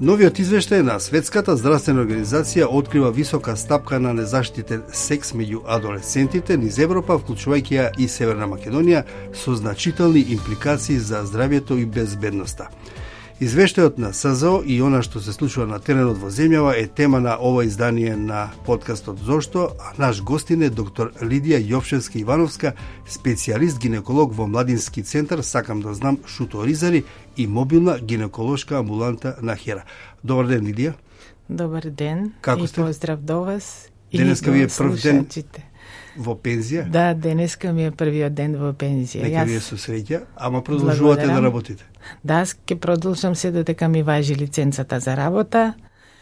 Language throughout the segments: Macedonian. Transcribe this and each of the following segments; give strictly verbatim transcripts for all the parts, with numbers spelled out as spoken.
Новиот извештај на Светската здравствена организација открива висока стапка на незаштитен секс меѓу адолесцентите низ Европа, вклучувајќи ја и Северна Македонија, со значителни импликации за здравјето и безбедноста. Извештајот на С З О и она што се случува на теренот во земјава е тема на ова издание на подкастот Зошто, а наш гостин е доктор Лидија Јовшевска-Ивановска, специјалист гинеколог во Младински центар Сакам да знам Шуто Ризари и мобилна гинеколошка амбуланта на Хера. Добар ден, Лидија. Добар ден. Како и сте? Поздрав до вас. Денеска ви е прв ден слушачите. Во пензија? Да, денеска ми е првиот ден во пензија. Нека ви е со среќа, ама продолжувате Благодарам. да работите. Да, ќе продолжам се додека ми важи лиценцата за работа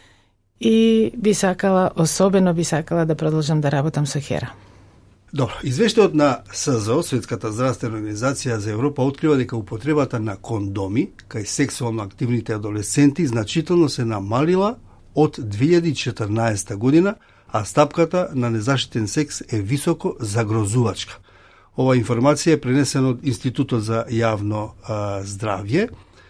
и би сакала, особено би сакала да продолжам да работам со Хера. Добро, извештајот на С З О, Светската здравствена организација за Европа, открива дека употребата на кондоми кај сексуално активните адолесценти значително се намалила од две илјади и четрнаесета година, а стапката на незаштитен секс е високо загрозувачка. Ова информација е пренесена од Институтот за јавно а, здравје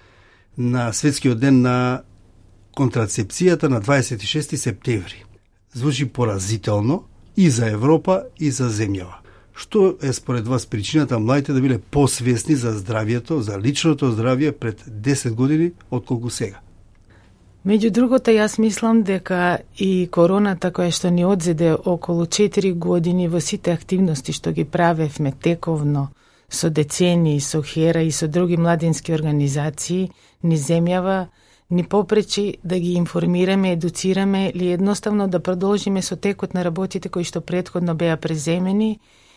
на Светскиот ден на контрацепцијата на дваесет и шести септември. Звучи поразително и за Европа и за земјава. Што е според вас причината младите да биле посвесни за здравјето, за личното здравје пред десет години отколку сега? Меѓу другото, јас мислам дека и короната која што ни одзеде околу четири години во сите активности што ги правевме тековно со децени, со Хера и со други младински организации ни земјава, ни попречи да ги информираме, едуцираме или едноставно да продолжиме со текот на работите кои што претходно беа преземени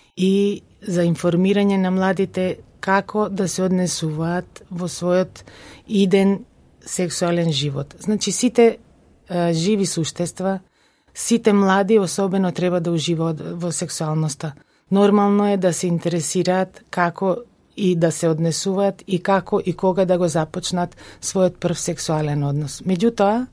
и за информирање на младите како да се однесуваат во својот иден сексуален живот. Значи, сите а, живи суштества, сите млади особено треба да уживаат во сексуалноста. Нормално е да се интересираат како и да се однесуваат и како и кога да го започнат својот прв сексуален однос. Меѓутоа,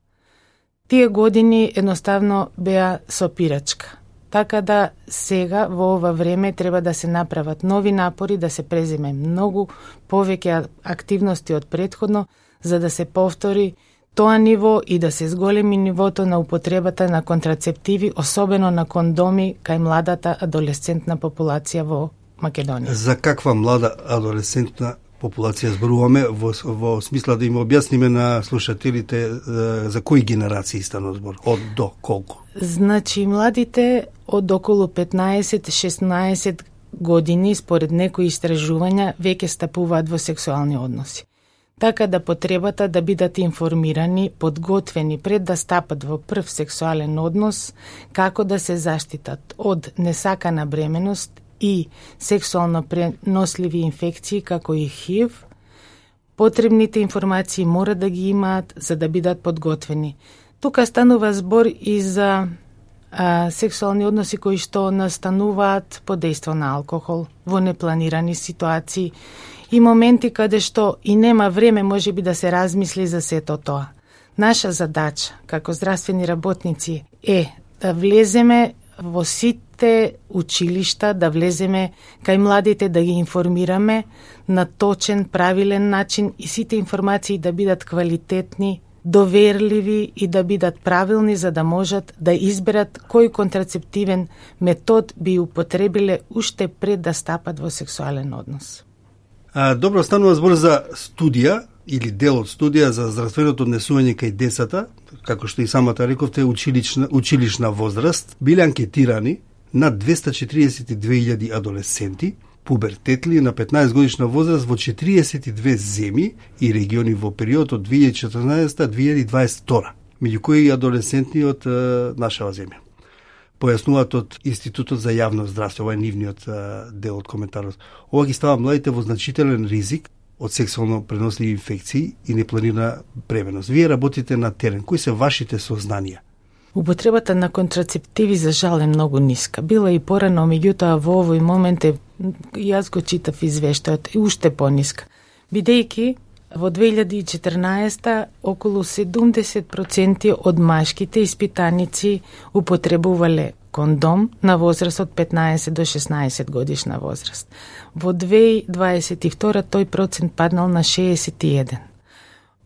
тие години едноставно беа сопирачка. Така да сега во ова време треба да се направат нови напори, да се преземе многу повеќе активности од претходно, за да се повтори тоа ниво и да се зголеми нивото на употребата на контрацептиви, особено на кондоми кај младата адолесцентна популација во Македонија. За каква млада адолесцентна популација зборуваме во, во смисла да им објасниме на слушателите за кои генерации станува збор? Од до колку? Значи, младите од околу петнаесет-шеснаесет години, според некои истражувања, веќе стапуваат во сексуални односи. Така да потребата да бидат информирани, подготвени пред да стапат во прв сексуален однос, како да се заштитат од несакана бременост и сексуално преносливи инфекции како и ХИВ, потребните информации мора да ги имаат за да бидат подготвени. Тука станува збор и за а, сексуални односи кои што настануваат под дејство на алкохол, во непланирани ситуации и моменти каде што и нема време може би да се размисли за сето тоа. Наша задача како здравствени работници е да влеземе во сите училишта, да влеземе кај младите, да ги информираме на точен, правилен начин и сите информации да бидат квалитетни, доверливи и да бидат правилни за да можат да изберат кој контрацептивен метод би употребиле уште пред да стапат во сексуален однос. А, добро, станува збор за студија или дел од студија за здравственото однесување кај децата, како што и самата рековте, училишна, училишна возраст. Биле анкетирани над двеста четириесет и две илјади адолесценти, пубертетли на петнаесет годишна возраст во четириесет и две земји и региони во период од две илјади и четрнаесета до две илјади дваесет и втора, меѓу кои и адолесценти од е, нашава земја. Појаснуваат од Институтот за јавно здравство, ова е нивниот е, дел од коментарот. Ова ги става младите во значителен ризик од сексуално преносливи инфекции и непланирана бременност. Вие работите на терен. Кои се вашите сознанија? Употребата на контрацептиви за жал е многу ниска. Била и порано, меѓутоа во овој момент е, јас го читав извештајот, и уште пониска. Бидејќи во две илјади и четрнаесета околу седумдесет проценти од машките испитаници употребувале кондом на возраст од петнаесет до шеснаесет годишна возраст. Во две илјади дваесет и втора тој процент паднал на шеесет и еден.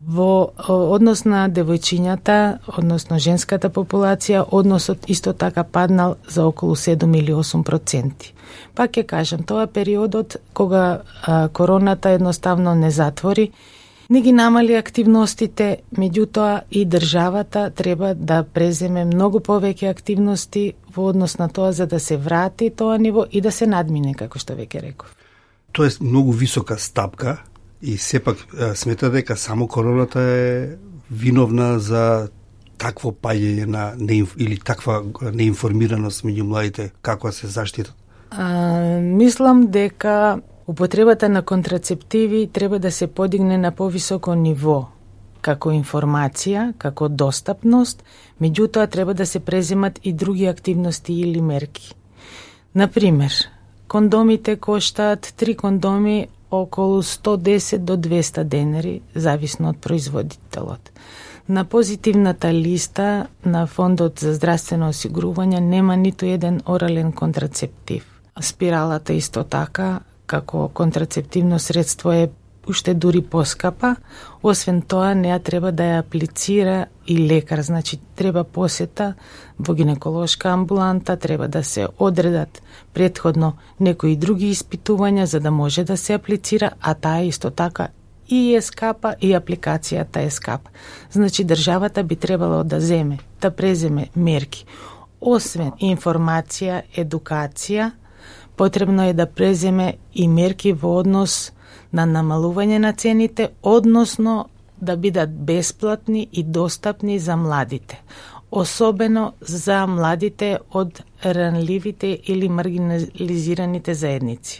Во однос на девојчињата, односно женската популација, односот исто така паднал за околу седум или осум проценти. Пак ќе кажам, тоа е периодот кога а, короната едноставно не затвори, не ги намали активностите, меѓутоа и државата треба да преземе многу повеќе активности во однос на тоа за да се врати тоа ниво и да се надмине, како што веќе реков. Тоа е многу висока стапка и сепак смета дека само короната е виновна за такво паѓање на неинф... или таква неинформираност меѓу младите, како се заштитат? А, мислам дека употребата на контрацептиви треба да се подигне на повисоко ниво, како информација, како достапност, меѓутоа треба да се преземат и други активности или мерки. Например, кондомите коштаат три кондоми околу сто десет до двеста денари, зависно од производителот. На позитивната листа на Фондот за здравствено осигурување нема ниту еден орален контрацептив. Спиралата исто така, како контрацептивно средство е уште дури поскапа, освен тоа неа треба да ја аплицира и лекар, значи треба посета во гинеколошка амбуланта, треба да се одредат претходно некои други испитувања за да може да се аплицира, а таа исто така и е скапа и апликацијата е скапа. Значи државата би требало да земе, да преземе мерки. Освен информација, едукација, потребно е да преземе и мерки во однос на намалување на цените, односно да бидат бесплатни и достапни за младите, особено за младите од ранливите или маргинализираните заедници.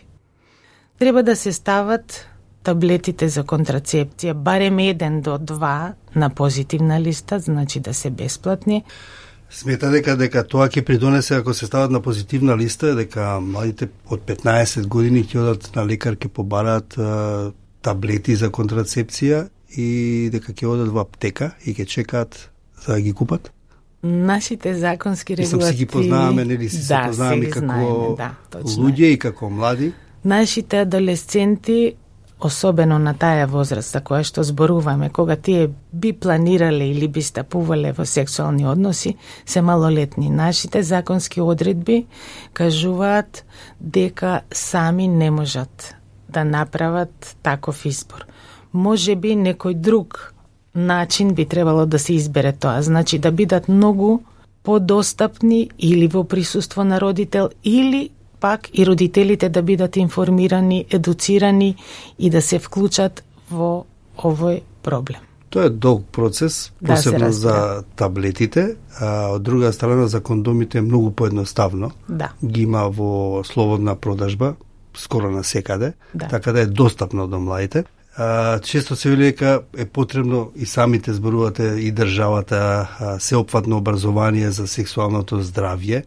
Треба да се стават таблетите за контрацепција, барем еден до два на позитивна листа, значи да се бесплатни. Смета дека дека тоа ќе придонесе ако се стават на позитивна листа, дека младите од петнаесет години ќе одат на лекар, ќе побараат а, таблети за контрацепција и дека ќе одат во аптека и ќе чекаат за да ги купат? Нашите законски регулативи... Мислам, си ги познаваме, нели си да, се познаваме како знаеме, да, луѓе и како млади? Нашите адолесценти, особено на таа возраст за која што зборуваме, кога тие би планирале или би стапувале во сексуални односи, се малолетни. Нашите законски одредби кажуваат дека сами не можат да направат таков избор. Може би некој друг начин би требало да се избере тоа, значи да бидат многу подостапни или во присуство на родител, или пак и родителите да бидат информирани, едуцирани и да се вклучат во овој проблем. Тоа е долг процес, посебно да, за таблетите, а од друга страна за кондомите е многу поедноставно. Да. Ги има во слободна продажба, скоро на секаде, да. Така да е достапно до младите. А, често се вели дека е потребно и самите зборувате и државата сеопфатно образование за сексуалното здравје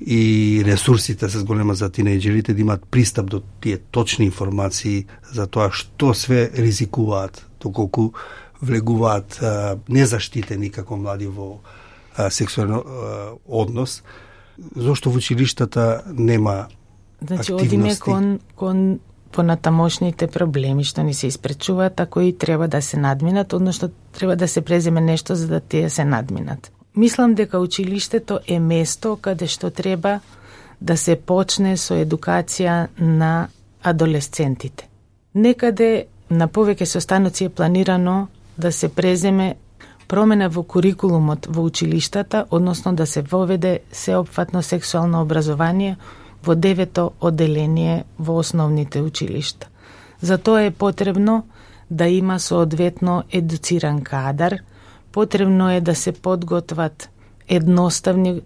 и ресурсите се зголема за тинејџерите да имат пристап до тие точни информации за тоа што све ризикуваат доколку влегуваат а, незаштитени како млади во а, сексуален однос. Зошто во училиштата нема значи, активности? Одиме кон, кон понатамошните проблеми што ни се испречуваат, а кои треба да се надминат, односно треба да се преземе нешто за да тие се надминат. Мислам дека училиштето е место каде што треба да се почне со едукација на адолесцентите. Некаде на повеќе состаноци е планирано да се преземе промена во курикулумот во училиштата, односно да се воведе сеопфатно сексуално образование во девето одделение во основните училишта. За тоа е потребно да има соодветно едуциран кадар, потребно е да се подготват едноставни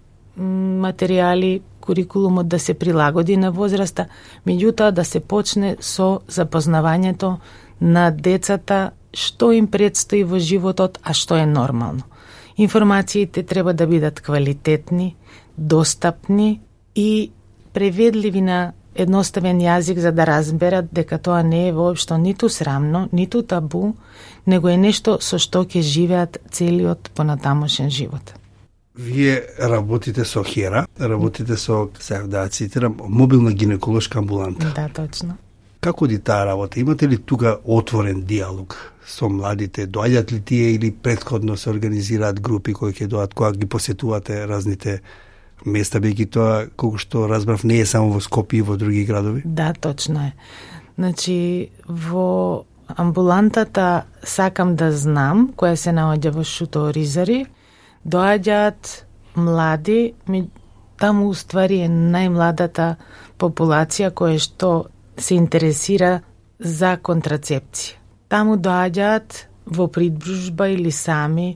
материјали, курикулумот да се прилагоди на возраста, меѓутоа да се почне со запознавањето на децата што им предстои во животот, а што е нормално. Информациите треба да бидат квалитетни, достапни и преведливи на едноставен јазик за да разберат дека тоа не е воопшто ниту срамно, ниту табу, него е нешто со што ќе живеат целиот понатамошен живот. Вие работите со Хера, работите со, сега да цитирам, мобилна гинеколошка амбуланта. Да, точно. Како ди таа работа? Имате ли тука отворен диалог со младите? Доаѓаат ли тие или претходно се организираат групи кои ќе доаѓаат кога ги посетувате разните места, бејќи тоа, колку што разбрав, не е само во Скопје и во други градови? Да, точно е. Значи, во амбулантата Сакам да знам, која се наоѓа во Шуто Оризари, доаѓаат млади, таму уствари е најмладата популација која што се интересира за контрацепција. Таму доаѓаат во придружба или сами,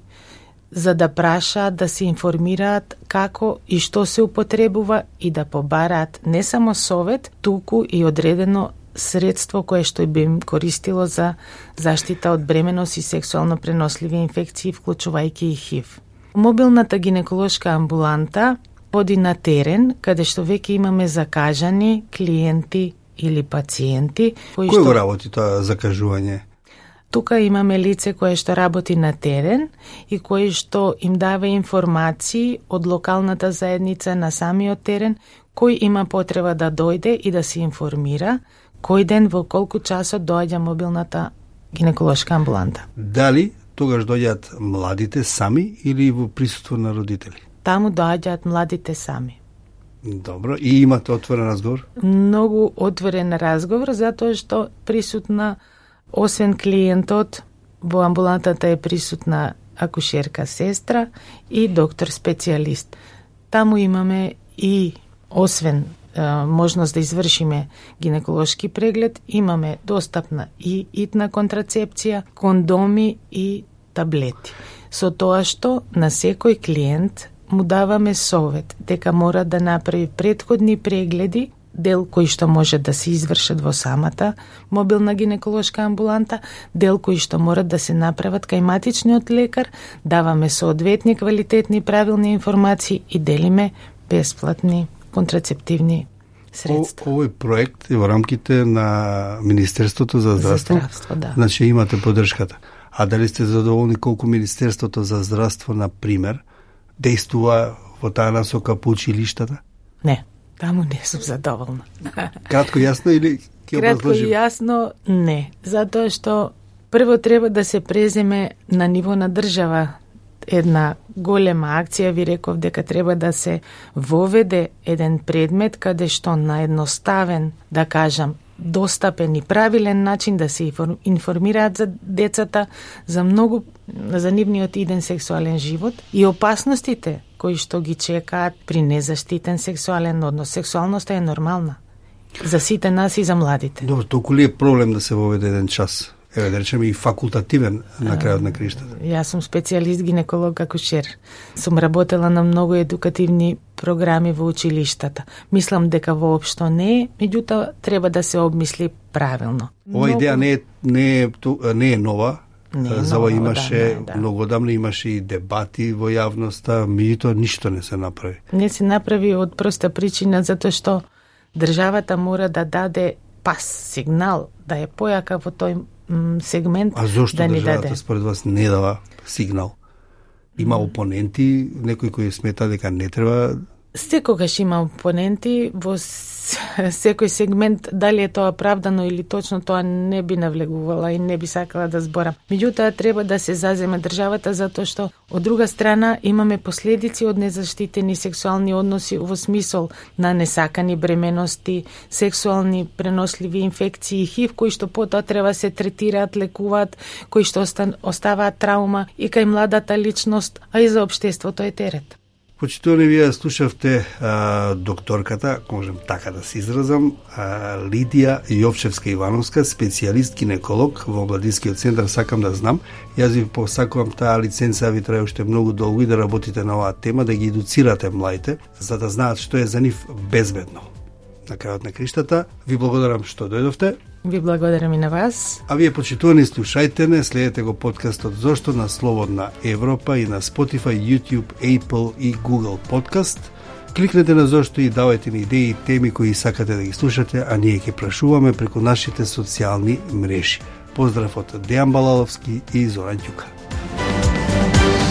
за да прашаат, да се информираат како и што се употребува и да побараат не само совет, туку и одредено средство кое што би им користило за заштита од бременост и сексуално преносливи инфекции, вклучувајќи и ХИВ. Мобилната гинеколошка амбуланта води на терен, каде што веќе имаме закажани клиенти или пациенти. Кој што... го работи тоа закажување? Тука имаме лице кое што работи на терен и кое што им дава информации од локалната заедница на самиот терен, кој има потреба да дојде и да се информира кој ден во колку часот доаѓа мобилната гинеколошка амбуланта. Дали тогаш доаѓаат младите сами или во присуство на родители? Таму доаѓаат младите сами. Добро, и имате отворен разговор? Многу отворен разговор, затоа што присутна, освен клиентот, во амбулантата е присутна акушерка сестра и доктор специјалист. Таму имаме и, освен е, можност да извршиме гинеколошки преглед, имаме достапна и итна контрацепција, кондоми и таблети. Со тоа што на секој клиент му даваме совет дека мора да направи претходни прегледи, дел кои што може да се извршат во самата мобилна гинеколошка амбуланта, дел кои што мора да се направат кај матичниот лекар, даваме соодветни квалитетни правилни информации и делиме бесплатни контрацептивни средства. О, овој проект е во рамките на Министерството за здравство? За здравство, да. Значи имате поддршката. А дали сте задоволни колку Министерството за здравство, на пример, действува во таа насока по училиштата? Не, таму не сум задоволна. Кратко јасно или ќе Кратко и јасно не, затоа што прво треба да се преземе на ниво на држава една голема акција. Ви реков дека треба да се воведе еден предмет каде што на едноставен, да кажам, достапен и правилен начин да се информираат за децата за многу, за нивниот иден сексуален живот и опасностите кои што ги чекаат при незаштитен сексуален однос. Сексуалноста е нормална за сите нас и за младите. Добро, толку ли е проблем да се воведе еден час? Еве, да речеме и факултативен на крајот на криштата. Јас сум специјалист гинеколог акушер. Сум работела на многу едукативни програми во училиштата. Мислам дека воопшто не е, меѓутоа треба да се обмисли правилно. Ова многу... идеја не е, не е, не е нова. Не е За ова нова, имаше, да, да. многу одамна имаше и дебати во јавноста, меѓутоа ништо не се направи. Не се направи од проста причина, затоа што државата мора да даде пас, сигнал, да е појака во тој сегмент. А зошто да ни државата даде? според вас не дава сигнал? Има опоненти, некои кои смета дека не треба? Секогаш има опоненти во секој сегмент, дали е тоа оправдано или точно, тоа не би навлегувала и не би сакала да зборам. Меѓутоа треба да се заземе државата, затоа што од друга страна имаме последици од незаштитени сексуални односи во смисол на несакани бременности, сексуални преносливи инфекции, ХИВ, кои што потоа треба се третираат, лекуваат, кои што оставаат траума и кај младата личност, а и за општеството е терет. Почитувани, вие слушавте а, докторката, можем така да се изразам, а, Лидија Јовчевска Ивановска, специјалист гинеколог во Младинскиот центар Сакам да знам. Јас ви посакувам таа лиценца, ви трае уште многу долго и да работите на оваа тема, да ги едуцирате младите, за да знаат што е за нив безбедно. На крајот на криштата, ви благодарам што дојдовте. Ви благодарам и на вас. А вие, почитувани, слушајте не, следете го подкастот Зошто на Слободна Европа и на Spotify, YouTube, Apple и Google Podcast. Кликнете на Зошто и давајте ни идеи и теми кои сакате да ги слушате, а ние ќе прашуваме преку нашите социјални мрежи. Поздрав од Дејан Балаловски и Зоран Ѓука.